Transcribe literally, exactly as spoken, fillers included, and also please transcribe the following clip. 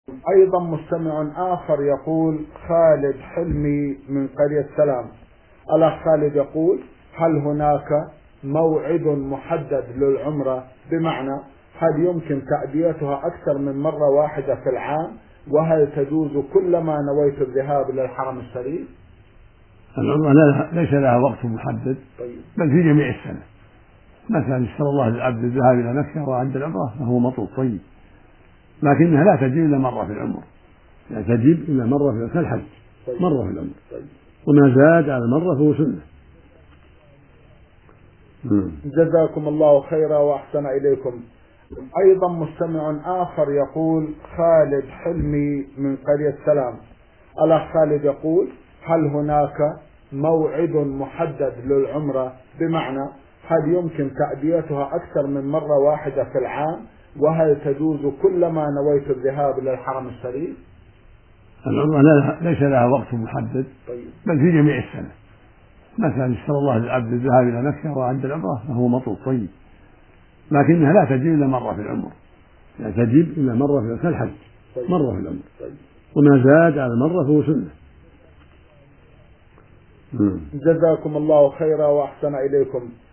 أيضا مستمع آخر يقول خالد حلمي من قرية سلام. الأخ خالد يقول: هل هناك موعد محدد للعمرة؟ بمعنى هل يمكن تأديتها أكثر من مرة واحدة في العام؟ وهل تجوز كلما نويت الذهاب إلى الحرم الشريف؟ العمرة ليس لها وقت محدد، طيب. بل في جميع السنة. مثلا اشترى الله للعبد الذهاب إلى مكة وعد العمرة فهو مطلوب طيب، لكنها لا تجب إلا مرة في العمر، لا تجب إلا مرة في الحج، طيب. مرة في العمر. طيب. وما زاد على المرة فهو سنة. جزاكم الله خيرا وأحسن إليكم. أيضا مستمع آخر يقول خالد حلمي من قرية سلام. الأخ خالد يقول: هل هناك موعد محدد للعمرة؟ بمعنى هل يمكن تأديتها أكثر من مرة واحدة في العام؟ وهل تجوز كلما نويت الذهاب إلى الحرم الشريف؟ العمرة ليس لها وقت محدد، طيب. بل في جميع السنة. مثلا اشترى الله للعبد الذهاب إلى مكة وعد العمرة فهو مطلوب طيب، لكنها لا تجب إلا مرة في العمر، لا تجب إلا مرة في الحج، طيب. مرة في العمر. طيب. وما زاد على المرة فهو سنة. جزاكم الله خيرا وأحسن إليكم.